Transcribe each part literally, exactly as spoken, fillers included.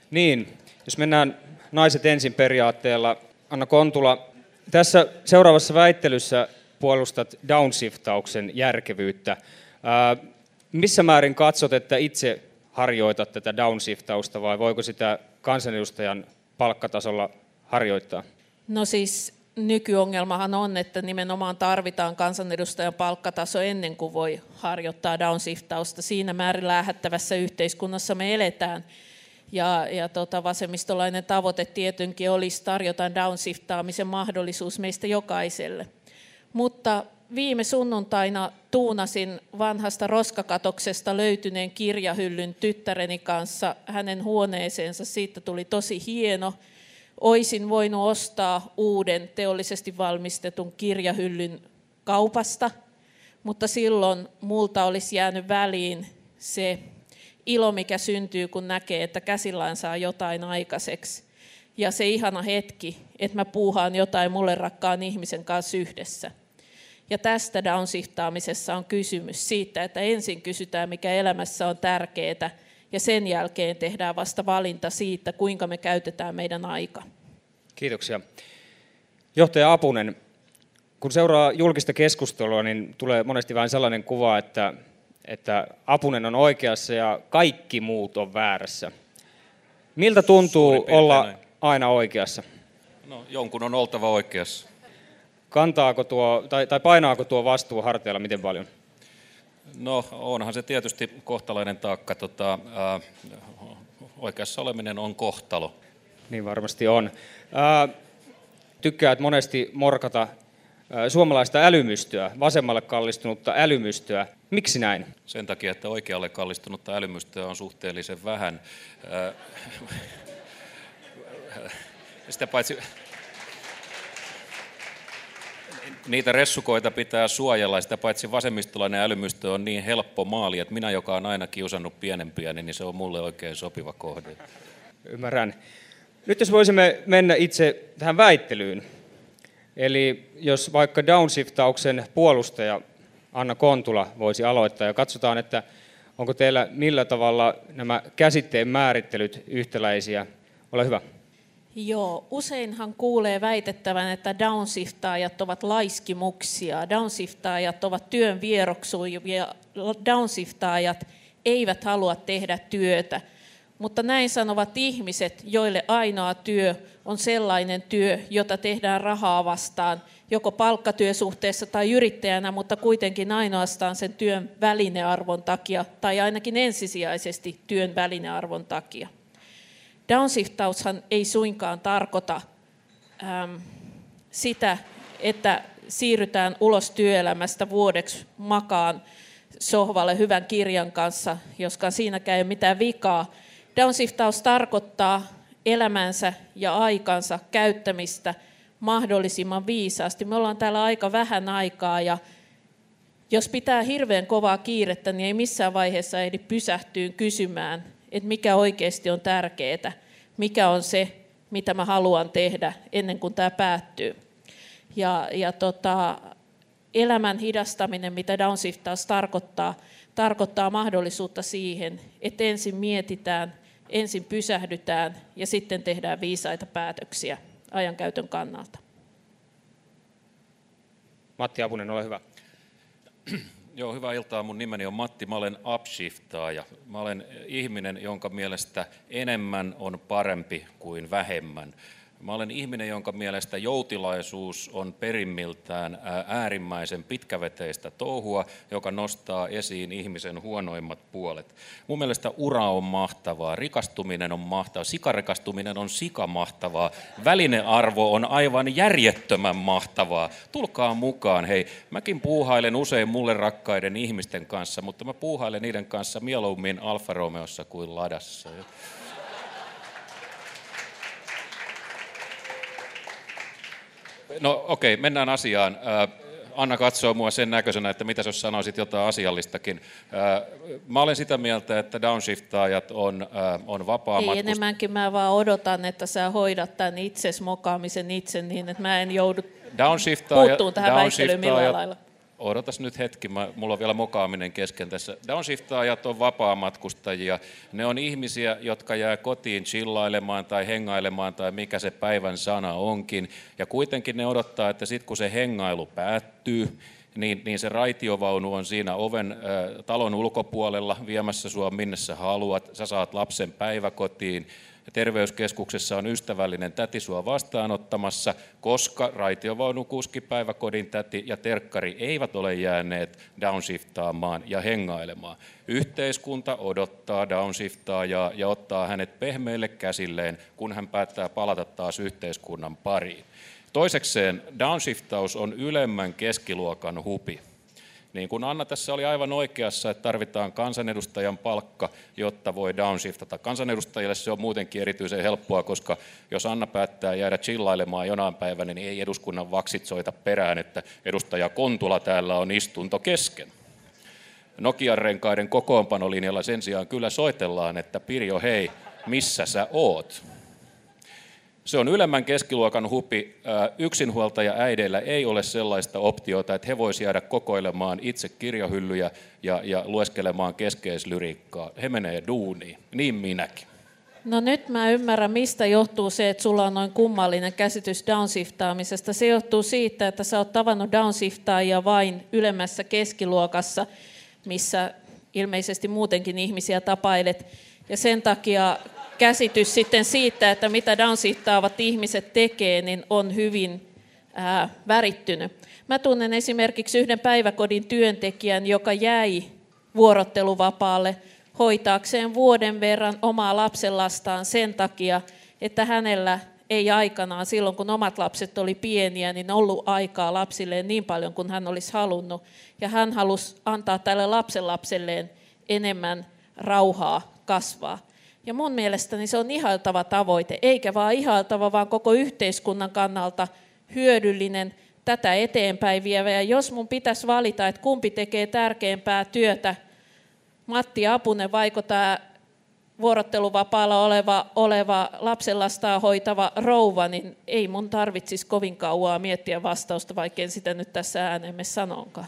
Niin, jos mennään naiset ensin periaatteella. Anna Kontula, tässä seuraavassa väittelyssä puolustat downshiftauksen järkevyyttä. Ää, missä määrin katsot, että itse harjoitat tätä downshiftausta vai voiko sitä kansanedustajan palkkatasolla harjoittaa? No siis nykyongelmahan on, että nimenomaan tarvitaan kansanedustajan palkkataso ennen kuin voi harjoittaa downshiftausta. Siinä määrin lähettävässä yhteiskunnassa me eletään. Ja, ja tota, vasemmistolainen tavoite tietenkin olisi tarjota downshiftaamisen mahdollisuus meistä jokaiselle. Mutta viime sunnuntaina tuunasin vanhasta roskakatoksesta löytyneen kirjahyllyn tyttäreni kanssa hänen huoneeseensa. Siitä tuli tosi hieno. Oisin voinut ostaa uuden teollisesti valmistetun kirjahyllyn kaupasta, mutta silloin multa olisi jäänyt väliin se ilo, mikä syntyy, kun näkee, että käsillään saa jotain aikaiseksi. Ja se ihana hetki, että mä puuhaan jotain mulle rakkaan ihmisen kanssa yhdessä. Ja tästä downshiftaamisessa on kysymys siitä, että ensin kysytään, mikä elämässä on tärkeää, ja sen jälkeen tehdään vasta valinta siitä, kuinka me käytetään meidän aika. Kiitoksia. Johtaja Apunen, kun seuraa julkista keskustelua, niin tulee monesti vähän sellainen kuva, että, että Apunen on oikeassa ja kaikki muut on väärässä. Miltä tuntuu olla näin aina oikeassa? No, jonkun on oltava oikeassa. Kantaako tuo, tai, tai painaako tuo vastuu harteilla miten paljon? No onhan se tietysti kohtalainen taakka. Tota, ää, oikeassa oleminen on kohtalo. Niin varmasti on. Ää, tykkäät monesti morkata ää, suomalaista älymystöä, vasemmalle kallistunutta älymystöä. Miksi näin? Sen takia, että oikealle kallistunutta älymystöä on suhteellisen vähän. Ää, sitä paitsi niitä ressukoita pitää suojella, sitä paitsi vasemmistolainen älymystö on niin helppo maali, että minä, joka on aina kiusannut pienempiä, niin se on mulle oikein sopiva kohde. Ymmärrän. Nyt jos voisimme mennä itse tähän väittelyyn, eli jos vaikka downshiftauksen puolustaja Anna Kontula voisi aloittaa ja katsotaan, että onko teillä millä tavalla nämä käsitteen määrittelyt yhtäläisiä. Ole hyvä. Joo, useinhan kuulee väitettävän, että downshiftaajat ovat laiskimuksia, downshiftaajat ovat työn vieroksujia, downshiftaajat eivät halua tehdä työtä. Mutta näin sanovat ihmiset, joille ainoa työ on sellainen työ, jota tehdään rahaa vastaan, joko palkkatyösuhteessa tai yrittäjänä, mutta kuitenkin ainoastaan sen työn välinearvon takia, tai ainakin ensisijaisesti työn välinearvon takia. Downshiftaushan ei suinkaan tarkoita äm, sitä, että siirrytään ulos työelämästä vuodeksi makaan sohvalle hyvän kirjan kanssa, joskaan siinäkään ei ole mitään vikaa. Downshiftaus tarkoittaa elämänsä ja aikansa käyttämistä mahdollisimman viisaasti. Me ollaan täällä aika vähän aikaa ja jos pitää hirveän kovaa kiirettä, niin ei missään vaiheessa ehdi pysähtyä kysymään, että mikä oikeasti on tärkeää, mikä on se, mitä mä haluan tehdä ennen kuin tämä päättyy. Ja, ja tota, elämän hidastaminen, mitä downshiftaus tarkoittaa, tarkoittaa mahdollisuutta siihen, että ensin mietitään, ensin pysähdytään ja sitten tehdään viisaita päätöksiä ajankäytön kannalta. Matti Apunen, ole hyvä. Joo, hyvää iltaa. Mun nimeni on Matti. Mä olen upshiftaaja. Mä olen ihminen, jonka mielestä enemmän on parempi kuin vähemmän. Mä olen ihminen, jonka mielestä joutilaisuus on perimmiltään äärimmäisen pitkäveteistä touhua, joka nostaa esiin ihmisen huonoimmat puolet. Mun mielestä ura on mahtavaa, rikastuminen on mahtavaa, sikarekastuminen on sikamahtavaa, välinearvo on aivan järjettömän mahtavaa. Tulkaa mukaan, hei, mäkin puuhailen usein mulle rakkaiden ihmisten kanssa, mutta mä puuhailen niiden kanssa mieluummin Alfa Romeossa kuin Ladassa. No okei, okay, mennään asiaan. Anna katsoo mua sen näköisenä, että mitä jos sanoisit jotain asiallistakin. Mä olen sitä mieltä, että downshiftaajat on, on vapaa Ei enemmänkin, mä vaan odotan, että sä hoidat tämän itses mokaamisen itse niin, että mä en joudu puuttuun tähän väittelyyn millään lailla. Odotas nyt hetki, mä, mulla on vielä mokaaminen kesken tässä. Downshiftaajat on vapaamatkustajia. Ne on ihmisiä, jotka jää kotiin chillailemaan tai hengailemaan tai mikä se päivän sana onkin. Ja kuitenkin ne odottaa, että sitten kun se hengailu päättyy, niin, niin se raitiovaunu on siinä oven äh, talon ulkopuolella viemässä sua minne sä haluat. Sä saat lapsen päiväkotiin. Terveyskeskuksessa on ystävällinen täti sua vastaanottamassa, koska raitiovaunun kuski, päiväkodin täti ja terkkari eivät ole jääneet downshiftaamaan ja hengailemaan. Yhteiskunta odottaa downshiftaajaa ja ottaa hänet pehmeille käsilleen, kun hän päättää palata taas yhteiskunnan pariin. Toisekseen downshiftaus on ylemmän keskiluokan hupi. Niin kuin Anna tässä oli aivan oikeassa, että tarvitaan kansanedustajan palkka, jotta voi downshiftata. Kansanedustajille se on muutenkin erityisen helppoa, koska jos Anna päättää jäädä chillailemaan jonain päivänä, niin ei eduskunnan vaksit soita perään, että edustaja Kontula täällä on istunto kesken. Nokian renkaiden kokoonpanolinjalla sen sijaan kyllä soitellaan, että Pirjo hei, missä sä oot? Se on ylemmän keskiluokan hupi. Yksinhuoltaja äideillä ei ole sellaista optiota, että he voisivat jäädä kokoilemaan itse kirjahyllyjä ja, ja lueskelemaan keskeislyriikkaa. He menee duuniin, niin minäkin. No nyt mä ymmärrän, mistä johtuu se, että sulla on noin kummallinen käsitys downshiftaamisesta. Se johtuu siitä, että sä oot tavannut downshiftaajia vain ylemmässä keskiluokassa, missä ilmeisesti muutenkin ihmisiä tapailet. Ja sen takia käsitys sitten siitä, että mitä downsihtaavat ihmiset tekee, niin on hyvin ää, värittynyt. Mä tunnen esimerkiksi yhden päiväkodin työntekijän, joka jäi vuorotteluvapaalle hoitaakseen vuoden verran omaa lapsenlastaan sen takia, että hänellä ei aikanaan silloin, kun omat lapset oli pieniä, niin ollut aikaa lapsilleen niin paljon kuin hän olisi halunnut. Ja hän halusi antaa tälle lapsenlapselleen enemmän rauhaa kasvaa. Ja mun mielestäni se on ihailtava tavoite, eikä vaan ihailtava, vaan koko yhteiskunnan kannalta hyödyllinen, tätä eteenpäin vievä. Ja jos mun pitäisi valita, että kumpi tekee tärkeämpää työtä, Matti Apunen vaiko tämä vuorotteluvapaalla oleva, oleva lapsenlastaa hoitava rouva, niin ei mun tarvitsisi kovin kauaa miettiä vastausta, vaikka en sitä nyt tässä äänemme sanonkaan.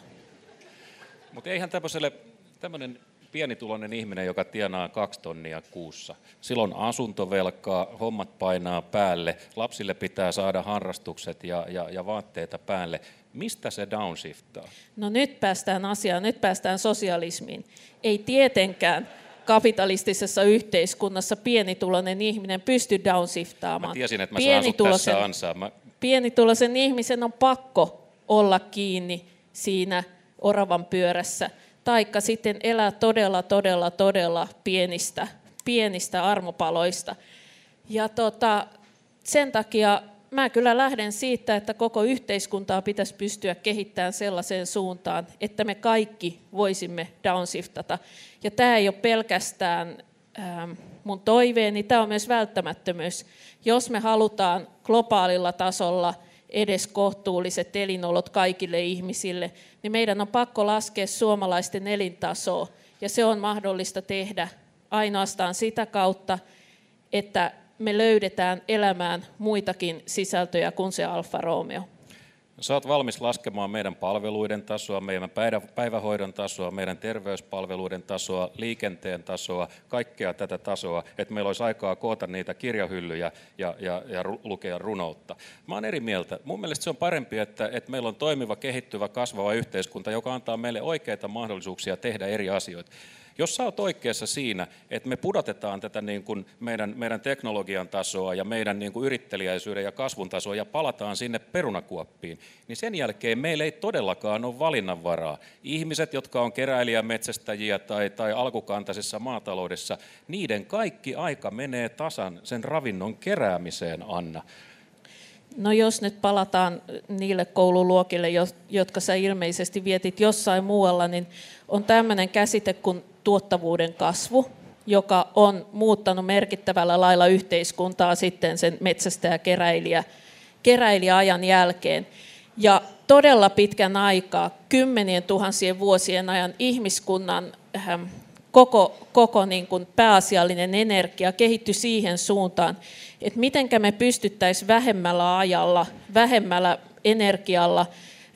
Mutta eihän tämmöiselle, tämmöinen pienituloinen ihminen, joka tienaa kaksi tonnia kuussa. Silloin asuntovelkaa, hommat painaa päälle, lapsille pitää saada harrastukset ja, ja, ja vaatteita päälle. Mistä se downshiftaa? No nyt päästään asiaan, nyt päästään sosialismiin. Ei tietenkään kapitalistisessa yhteiskunnassa pienituloinen ihminen pysty downsiftaamaan. Mä tiesin, että mä saan sut tässä ansaan. Mä... Pienituloisen ihmisen on pakko olla kiinni siinä oravan pyörässä. Taikka sitten elää todella, todella, todella pienistä, pienistä armopaloista. Ja tota, sen takia mä kyllä lähden siitä, että koko yhteiskuntaa pitäisi pystyä kehittämään sellaiseen suuntaan, että me kaikki voisimme downshiftata. Ja tämä ei ole pelkästään ähm, mun toiveeni, tämä on myös välttämättömyys. Jos me halutaan globaalilla tasolla edes kohtuulliset elinolot kaikille ihmisille, niin meidän on pakko laskea suomalaisten elintasoa. Ja se on mahdollista tehdä ainoastaan sitä kautta, että me löydetään elämään muitakin sisältöjä kuin se Alfa Romeo. Sä oot valmis laskemaan meidän palveluiden tasoa, meidän päivähoidon tasoa, meidän terveyspalveluiden tasoa, liikenteen tasoa, kaikkea tätä tasoa, että meillä olisi aikaa koota niitä kirjahyllyjä ja, ja, ja lukea runoutta. Mä oon eri mieltä. Mun mielestä se on parempi, että, että meillä on toimiva, kehittyvä, kasvava yhteiskunta, joka antaa meille oikeita mahdollisuuksia tehdä eri asioita. Jos sä oot oikeassa siinä, että me pudotetaan tätä niin kuin meidän, meidän teknologian tasoa ja meidän niin kuin yritteliäisyyden ja kasvun tasoa ja palataan sinne perunakuoppiin, niin sen jälkeen meillä ei todellakaan ole valinnanvaraa. Ihmiset, jotka on keräilijämetsästäjiä tai, tai alkukantaisessa maataloudessa, niiden kaikki aika menee tasan sen ravinnon keräämiseen, Anna. No jos nyt palataan niille koululuokille, jotka sä ilmeisesti vietit jossain muualla, niin on tämmöinen käsite kuin tuottavuuden kasvu, joka on muuttanut merkittävällä lailla yhteiskuntaa sitten sen metsästäjä-keräilijä keräilijäajan jälkeen. Ja todella pitkän aikaa, kymmenien tuhansien vuosien ajan ihmiskunnan äh, koko, koko niin kuin pääasiallinen energia kehittyi siihen suuntaan, että mitenkä me pystyttäisiin vähemmällä ajalla, vähemmällä energialla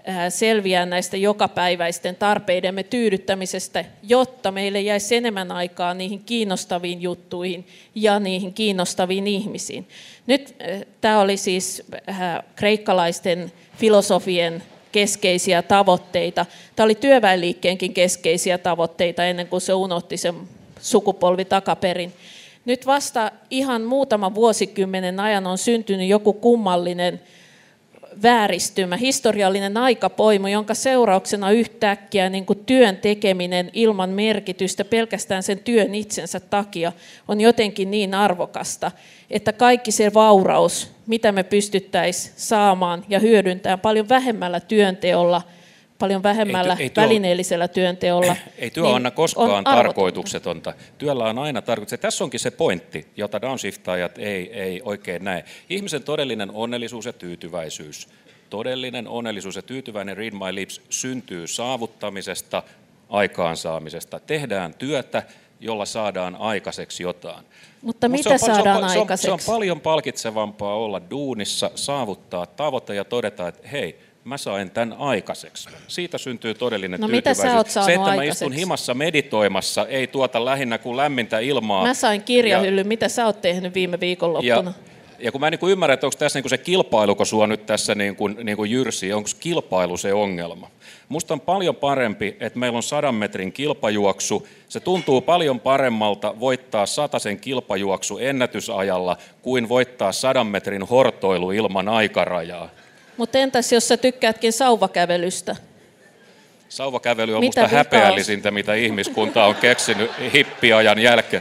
selviää näistä jokapäiväisten tarpeidemme tyydyttämisestä, jotta meille jäisi enemmän aikaa niihin kiinnostaviin juttuihin ja niihin kiinnostaviin ihmisiin. Nyt tämä oli siis kreikkalaisten filosofien keskeisiä tavoitteita. Tämä oli työväenliikkeenkin keskeisiä tavoitteita ennen kuin se unohti sen sukupolvi takaperin. Nyt vasta ihan muutaman vuosikymmenen ajan on syntynyt joku kummallinen vääristymä, historiallinen aikapoimu, jonka seurauksena yhtäkkiä niin kuin työn tekeminen ilman merkitystä pelkästään sen työn itsensä takia on jotenkin niin arvokasta, että kaikki se vauraus, mitä me pystyttäisiin saamaan ja hyödyntämään paljon vähemmällä työnteolla, paljon vähemmällä ei, ei tuo, välineellisellä työnteolla. Ei työ niin Anna koskaan tarkoituksetonta. Työllä on aina tarkoitus. Tässä onkin se pointti, jota downshiftaajat ei, ei oikein näe. Ihmisen todellinen onnellisuus ja tyytyväisyys, todellinen onnellisuus ja tyytyväinen read my lips syntyy saavuttamisesta, aikaansaamisesta. Tehdään työtä, jolla saadaan aikaiseksi jotain. Mutta Mut mitä se on, saadaan se on, aikaiseksi? Se on, se on paljon palkitsevampaa olla duunissa, saavuttaa tavoite ja todeta, että hei, mä sain tämän aikaiseksi. Siitä syntyy todellinen no, tyytyväisyys. Mitä sä oot saanut se, että mä aikaiseksi? istun himassa meditoimassa, ei tuota lähinnä kuin lämmintä ilmaa. Mä sain kirjahyllyn. Mitä sä oot tehnyt viime viikonloppuna? Ja, ja kun mä en niin kuin ymmärrä, että onko tässä niin kuin se kilpailuko sua nyt tässä niin kuin, niin kuin jyrsii, onko kilpailu se ongelma? Musta on paljon parempi, että meillä on sadan metrin kilpajuoksu. Se tuntuu paljon paremmalta voittaa satasen kilpajuoksu ennätysajalla kuin voittaa sadan metrin hortoilu ilman aikarajaa. Mutta entäs jos sä tykkäätkin sauvakävelystä? Sauvakävely on mitä musta häpeällisintä, mitä ihmiskunta on keksinyt hippiajan jälkeen.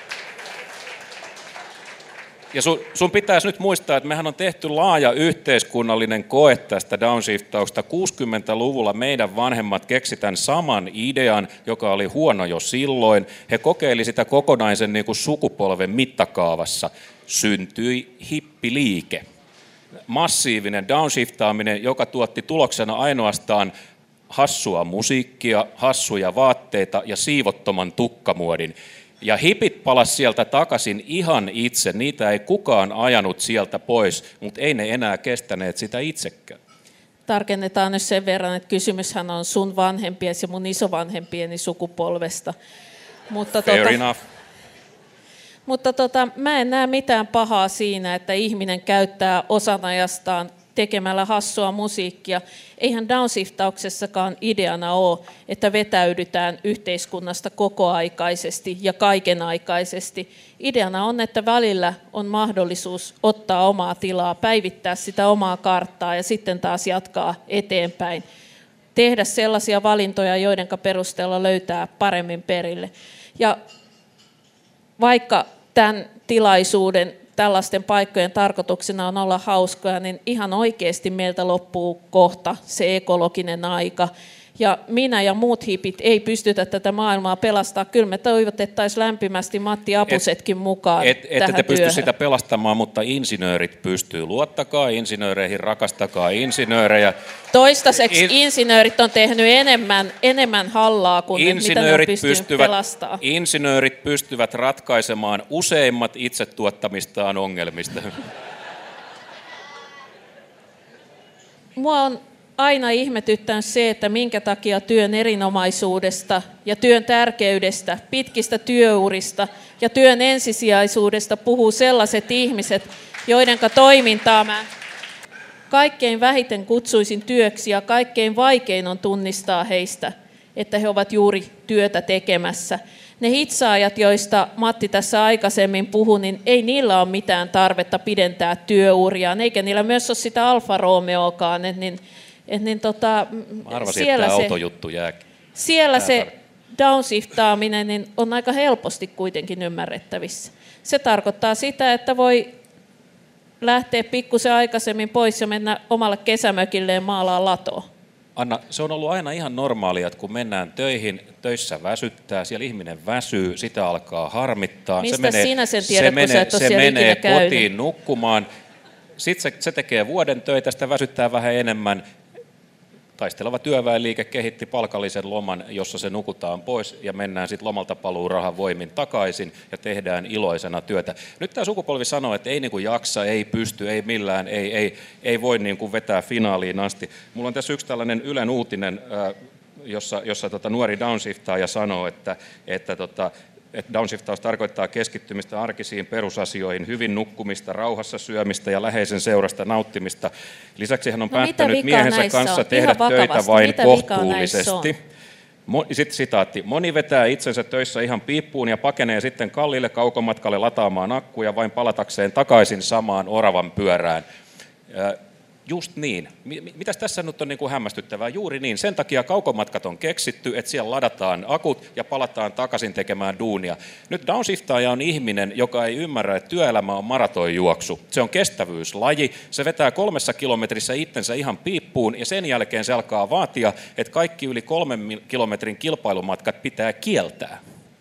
Ja sun, sun pitäisi nyt muistaa, että mehän on tehty laaja yhteiskunnallinen koe tästä downshiftauksesta. kuusikymmentäluvulla meidän vanhemmat keksi tämän saman idean, joka oli huono jo silloin. He kokeili sitä kokonaisen niin kuin sukupolven mittakaavassa. Syntyi hippiliike. Massiivinen downshiftaaminen, joka tuotti tuloksena ainoastaan hassua musiikkia, hassuja vaatteita ja siivottoman tukkamuodin. Ja hipit palas sieltä takaisin ihan itse, niitä ei kukaan ajanut sieltä pois, mutta ei ne enää kestäneet sitä itsekään. Tarkennetaan nyt sen verran, että kysymyshän on sun vanhempiesi ja mun isovanhempieni sukupolvesta. Mutta Fair tota, enough. Mutta tota, mä en näe mitään pahaa siinä, että ihminen käyttää osan ajastaan tekemällä hassua musiikkia. Eihän downshiftauksessakaan ideana ole, että vetäydytään yhteiskunnasta kokoaikaisesti ja kaikenaikaisesti. Ideana on, että välillä on mahdollisuus ottaa omaa tilaa, päivittää sitä omaa karttaa ja sitten taas jatkaa eteenpäin. Tehdä sellaisia valintoja, joiden perusteella löytää paremmin perille. Ja vaikka tämän tilaisuuden, tällaisten paikkojen tarkoituksena on olla hauskoja, niin ihan oikeasti meiltä loppuu kohta se ekologinen aika. Ja minä ja muut hipit ei pystytä tätä maailmaa pelastamaan. Kyllä me toivotettaisiin lämpimästi Matti Apusetkin mukaan et, et, tähän ette te pysty työhön. sitä pelastamaan, mutta insinöörit pystyy. Luottakaa insinööreihin, rakastakaa insinöörejä. Toistaiseksi In... insinöörit on tehnyt enemmän, enemmän hallaa kuin mitä ne on pystynyt pelastamaan. Insinöörit pystyvät ratkaisemaan useimmat itse tuottamistaan ongelmista. Mua on aina ihmetyttänyt se, että minkä takia työn erinomaisuudesta ja työn tärkeydestä, pitkistä työurista ja työn ensisijaisuudesta puhuu sellaiset ihmiset, joiden toimintaa mä kaikkein vähiten kutsuisin työksi ja kaikkein vaikein on tunnistaa heistä, että he ovat juuri työtä tekemässä. Ne hitsaajat, joista Matti tässä aikaisemmin puhui, niin ei niillä ole mitään tarvetta pidentää työuriaan, eikä niillä myös ole sitä Alfa Romeokaan, että niin Et niin tota, arvasin, siellä että se, autojuttu jää. siellä se downshiftaaminen niin on aika helposti kuitenkin ymmärrettävissä. Se tarkoittaa sitä, että voi lähteä pikkusen aikaisemmin pois ja mennä omalle kesämökilleen maalaa latoa. Anna, se on ollut aina ihan normaalia, että kun mennään töihin, töissä väsyttää, siellä ihminen väsyy, sitä alkaa harmittaa. Mistä se menee, sinä sen tiedät, se kun menee, sä et ole se siellä menee ikinä käynyt? kotiin nukkumaan. Sitten se, se tekee vuoden töitä, sitä väsyttää vähän enemmän. taisteleva työväenliike kehitti palkallisen loman, jossa se nukutaan pois ja mennään sitten lomalta paluurahan voimin takaisin ja tehdään iloisena työtä. Nyt tämä sukupolvi sanoo, että ei niinku jaksa, ei pysty, ei millään, ei, ei, ei voi niinku vetää finaaliin asti. Mulla on tässä yksi tällainen Ylen uutinen, jossa, jossa tota nuori downshiftaaja sanoo, että, että tota, että downshiftaus tarkoittaa keskittymistä arkisiin perusasioihin, hyvin nukkumista, rauhassa syömistä ja läheisen seurasta nauttimista. Lisäksi hän on no, päättänyt miehensä kanssa on? tehdä töitä vain mitä kohtuullisesti. Sitten sitaatti. Moni vetää itsensä töissä ihan piippuun ja pakenee sitten kalliille kaukomatkalle lataamaan akkuja vain palatakseen takaisin samaan oravan pyörään. Just niin. Mitäs tässä nyt on niin kuin hämmästyttävää? Juuri niin. Sen takia kaukomatkat on keksitty, että siellä ladataan akut ja palataan takaisin tekemään duunia. Nyt downshiftaaja on ihminen, joka ei ymmärrä, että työelämä on maratonjuoksu. Se on kestävyyslaji. Se vetää kolmessa kilometrissä itsensä ihan piippuun ja sen jälkeen se alkaa vaatia, että kaikki yli kolmen kilometrin kilpailumatkat pitää kieltää.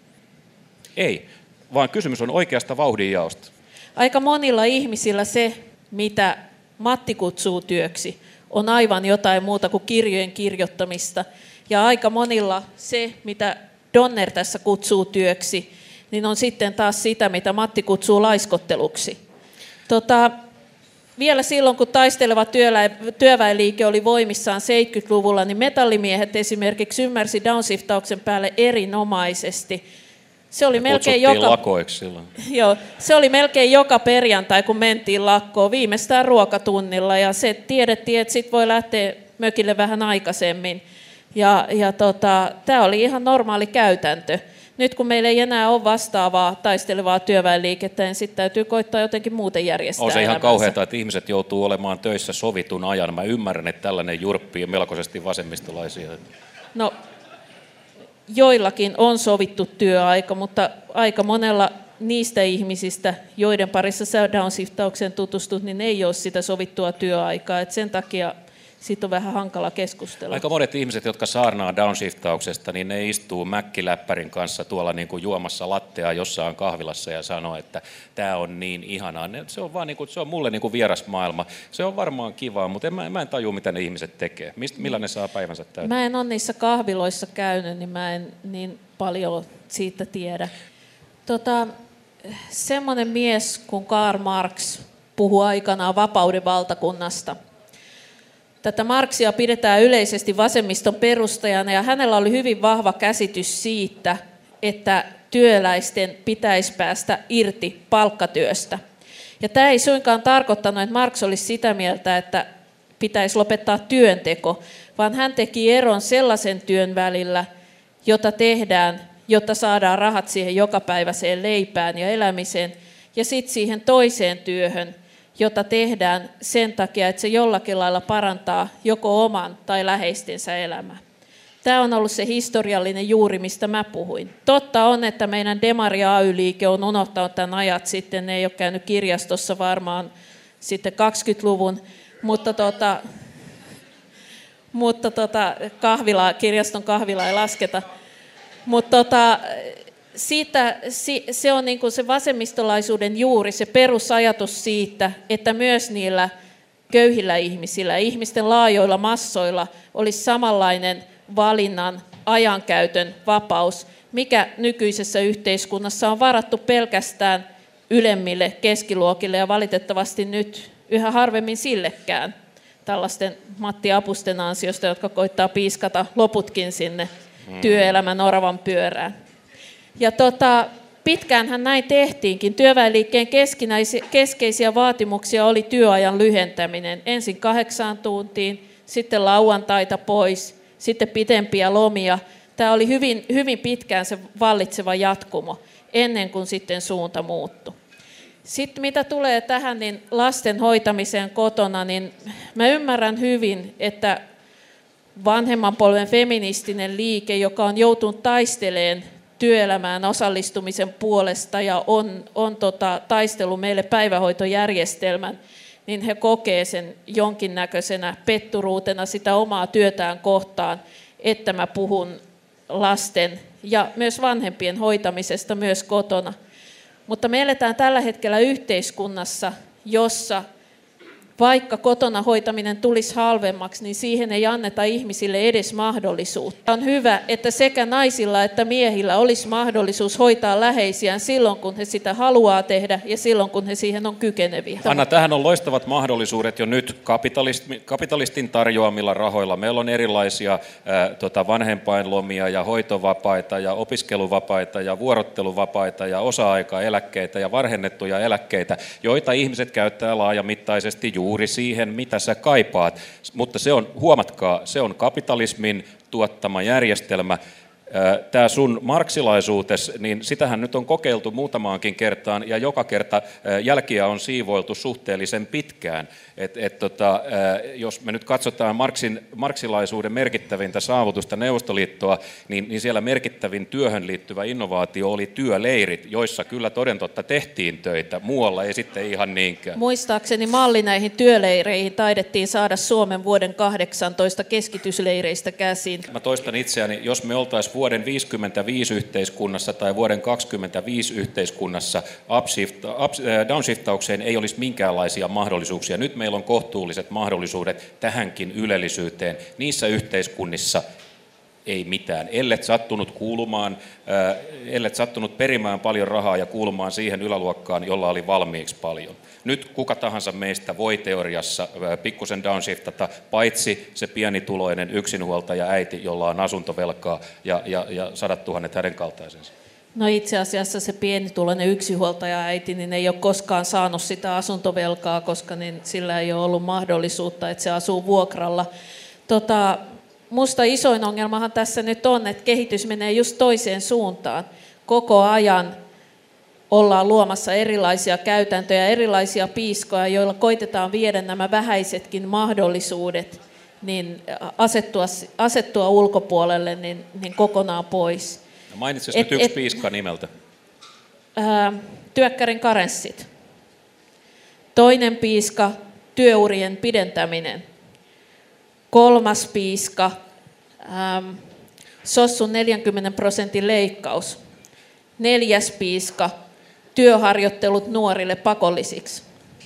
Ei, vaan kysymys on oikeasta vauhdinjaosta. Aika monilla ihmisillä se, mitä Matti kutsuu työksi, on aivan jotain muuta kuin kirjojen kirjoittamista. Ja aika monilla se, mitä Donner tässä kutsuu työksi, niin on sitten taas sitä, mitä Matti kutsuu laiskotteluksi. Tota, vielä silloin, kun taisteleva työväenliike oli voimissaan seitsemänkymmentäluvulla, niin metallimiehet esimerkiksi ymmärsi downshiftauksen päälle erinomaisesti. Se oli, melkein joka, lakoiksi silloin. Joo, se oli melkein joka perjantai, kun mentiin lakkoon, viimeistään ruokatunnilla, ja se tiedettiin, että sit voi lähteä mökille vähän aikaisemmin. Ja, ja tota, tämä oli ihan normaali käytäntö. Nyt kun meillä ei enää ole vastaavaa taistelevaa työväenliikettä, niin sitten täytyy koittaa jotenkin muuten järjestää on se ihan elämänsä. kauheata, että ihmiset joutuu olemaan töissä sovitun ajan. Mä ymmärrän, että tällainen jurppii melkoisesti vasemmistolaisia. No, joillakin on sovittu työaika, mutta aika monella niistä ihmisistä, joiden parissa sä downshiftaukseen tutustut, niin ei ole sitä sovittua työaikaa. Et sen takia siitä on vähän hankala keskustella. Aika monet ihmiset, jotka saarnaa downshiftauksesta, niin ne istuu mäkkiläppärin kanssa tuolla niin kuin juomassa lattea jossain kahvilassa ja sanoo, että tämä on niin ihanaa. Se on, vaan niin kuin, se on mulle niin kuin vieras maailma. Se on varmaan kivaa, mutta en, mä, mä en tajua, mitä ne ihmiset tekee. Mist, millä ne saa päivänsä täyteen? Mä en ole niissä kahviloissa käynyt, niin mä en niin paljon siitä tiedä. Tota, semmoinen mies kuin Karl Marx puhui aikanaan vapauden valtakunnasta. Tätä Marxia pidetään yleisesti vasemmiston perustajana ja hänellä oli hyvin vahva käsitys siitä, että työläisten pitäisi päästä irti palkkatyöstä. Ja tämä ei suinkaan tarkoittanut, että Marx olisi sitä mieltä, että pitäisi lopettaa työnteko, vaan hän teki eron sellaisen työn välillä, jota tehdään, jotta saadaan rahat siihen jokapäiväiseen leipään ja elämiseen, ja sitten siihen toiseen työhön, jota tehdään sen takia, että se jollakin lailla parantaa joko oman tai läheistensä elämää. Tämä on ollut se historiallinen juuri, mistä mä puhuin. Totta on, että meidän Demari A Y-liike on unohtanut tämän ajat sitten, ne ei ole käynyt kirjastossa varmaan sitten kaksikymmentäluvun, mutta, tota, mutta tota, kahvila, kirjaston kahvila ei lasketa. Mutta tota, Siitä, se on niin kuin se vasemmistolaisuuden juuri, se perusajatus siitä, että myös niillä köyhillä ihmisillä, ihmisten laajoilla massoilla olisi samanlainen valinnan ajankäytön vapaus, mikä nykyisessä yhteiskunnassa on varattu pelkästään ylemmille keskiluokille ja valitettavasti nyt yhä harvemmin sillekään tällaisten Matti Apusten ansiosta, jotka koittaa piiskata loputkin sinne työelämän oravan pyörään. Ja tota, pitkäänhän näin tehtiinkin. Työväenliikkeen keskeisiä vaatimuksia oli työajan lyhentäminen. Ensin kahdeksaan tuntiin, sitten lauantaita pois, sitten pitempiä lomia. Tämä oli hyvin, hyvin pitkään se vallitseva jatkumo, ennen kuin sitten suunta muuttui. Sitten mitä tulee tähän niin lasten hoitamiseen kotona, niin mä ymmärrän hyvin, että vanhemman polven feministinen liike, joka on joutunut taistelemaan työelämään osallistumisen puolesta ja on, on tota, taistelu meille päivähoitojärjestelmän, niin he kokee sen jonkinnäköisenä petturuutena sitä omaa työtään kohtaan, että mä puhun lasten ja myös vanhempien hoitamisesta myös kotona. Mutta me eletään tällä hetkellä yhteiskunnassa, jossa vaikka kotona hoitaminen tulisi halvemmaksi, niin siihen ei anneta ihmisille edes mahdollisuutta. On hyvä, että sekä naisilla että miehillä olisi mahdollisuus hoitaa läheisiään silloin, kun he sitä haluaa tehdä ja silloin, kun he siihen on kykeneviä. Anna, tähän on loistavat mahdollisuudet jo nyt kapitalistin tarjoamilla rahoilla. Meillä on erilaisia ää, tota, vanhempainlomia ja hoitovapaita ja opiskeluvapaita ja vuorotteluvapaita ja osa-aikaeläkkeitä ja varhennettuja eläkkeitä, joita ihmiset käyttää laajamittaisesti juuri siihen, mitä sä kaipaat. Mutta se on, huomatkaa, se on kapitalismin tuottama järjestelmä. Tämä sun marksilaisuutes, niin sitähän nyt on kokeiltu muutamaankin kertaan ja joka kerta jälkiä on siivoiltu suhteellisen pitkään. Et, et tota, jos me nyt katsotaan Marksin, marksilaisuuden merkittävintä saavutusta Neuvostoliittoa, niin, niin siellä merkittävin työhön liittyvä innovaatio oli työleirit, joissa kyllä toden totta tehtiin töitä, muualla ei sitten ihan niinkään. Muistaakseni malli näihin työleireihin taidettiin saada Suomen vuoden kahdeksantoista keskitysleireistä käsin. Mä toistan itseäni, jos me oltaisiin vuoden viisikymmentäviisi yhteiskunnassa tai vuoden kaksikymmentäviisi yhteiskunnassa upshift, ups, downshiftaukseen ei olisi minkäänlaisia mahdollisuuksia. Nyt meillä on kohtuulliset mahdollisuudet tähänkin ylellisyyteen. Niissä yhteiskunnissa ei mitään. Ellet sattunut kuulumaan, äh, ellet sattunut perimään paljon rahaa ja kuulumaan siihen yläluokkaan, jolla oli valmiiksi paljon. Nyt kuka tahansa meistä voi teoriassa äh, pikkusen downshiftata, paitsi se pienituloinen yksinhuoltaja äiti, jolla on asuntovelkaa ja, ja, ja sadat tuhannet hänen kaltaisensa. No itse asiassa se pienituloinen yksinhuoltaja-äiti niin ei ole koskaan saanut sitä asuntovelkaa, koska niin sillä ei ole ollut mahdollisuutta, että se asuu vuokralla. Tota, musta isoin ongelmahan tässä nyt on, että kehitys menee just toiseen suuntaan. Koko ajan ollaan luomassa erilaisia käytäntöjä, erilaisia piiskoja, joilla koitetaan viedä nämä vähäisetkin mahdollisuudet niin asettua, asettua ulkopuolelle niin, niin kokonaan pois. Mainitsis nyt yksi et, piiska nimeltä. Ää, työkkärin karenssit. Toinen piiska, työurien pidentäminen. Kolmas piiska, ähm, sossun neljänkymmenen prosentin leikkaus. Neljäs piiska, työharjoittelut nuorille pakollisiksi.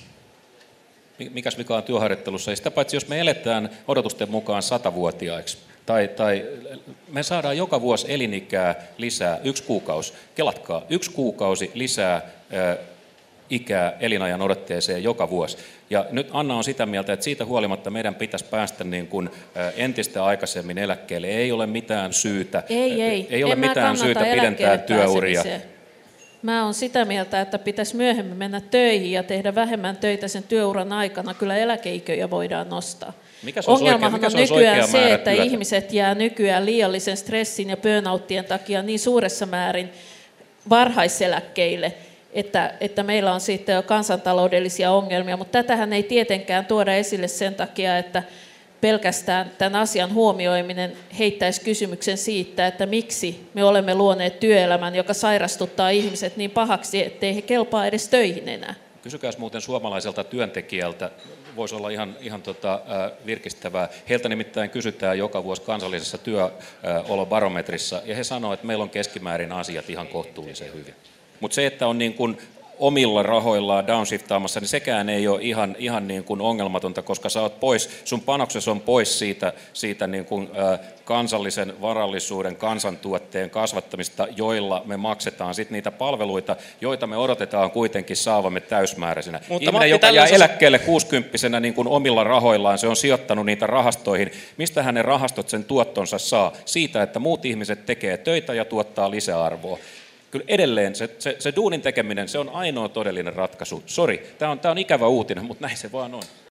Mikäs vika on työharjoittelussa? Ja sitä paitsi jos me eletään odotusten mukaan satavuotiaiksi, Tai, tai me saadaan joka vuosi elinikää lisää, yksi kuukausi, kelatkaa, yksi kuukausi lisää ä, ikää elinajan odotteeseen joka vuosi. Ja nyt Anna on sitä mieltä, että siitä huolimatta meidän pitäisi päästä niin kuin ä, entistä aikaisemmin eläkkeelle. Ei ole mitään syytä, ei, ei. ei ole en mitään syytä pidentää työuria. Mä oon sitä mieltä, että pitäisi myöhemmin mennä töihin ja tehdä vähemmän töitä sen työuran aikana. Kyllä eläkeiköjä voidaan nostaa. Ongelmahan on nykyään se, että työtä? Ihmiset jää nykyään liiallisen stressin ja burnouttien takia niin suuressa määrin varhaiseläkkeille, että, että meillä on sitten jo kansantaloudellisia ongelmia, mutta tätähän ei tietenkään tuoda esille sen takia, että pelkästään tämän asian huomioiminen heittäisi kysymyksen siitä, että miksi me olemme luoneet työelämän, joka sairastuttaa ihmiset niin pahaksi, ettei he kelpaa edes töihin enää. Kysykääs muuten suomalaiselta työntekijältä, voisi olla ihan, ihan tota, virkistävää. Heiltä nimittäin kysytään joka vuosi kansallisessa työolobarometrissa, ja he sanoo, että meillä on keskimäärin asiat ihan kohtuullisen hyvin. Mutta se, että on niin kuin omilla rahoillaan downshiftaamassa, niin sekään ei ole ihan, ihan niin kuin ongelmatonta, koska sä oot pois, sun panoksesi on pois siitä, siitä niin kuin, ä, kansallisen varallisuuden, kansantuotteen kasvattamista, joilla me maksetaan sit niitä palveluita, joita me odotetaan kuitenkin saavamme täysmääräisenä. Mutta ihminen, joka jää eläkkeelle kuusikymppisenä niin kuin omilla rahoillaan, se on sijoittanut niitä rahastoihin. Mistä hän ne rahastot sen tuottonsa saa? Siitä, että muut ihmiset tekee töitä ja tuottaa lisäarvoa. Kyllä edelleen se, se, se duunin tekeminen, se on ainoa todellinen ratkaisu. Sori, tämä on, tämä on ikävä uutinen, mutta näin se vaan on.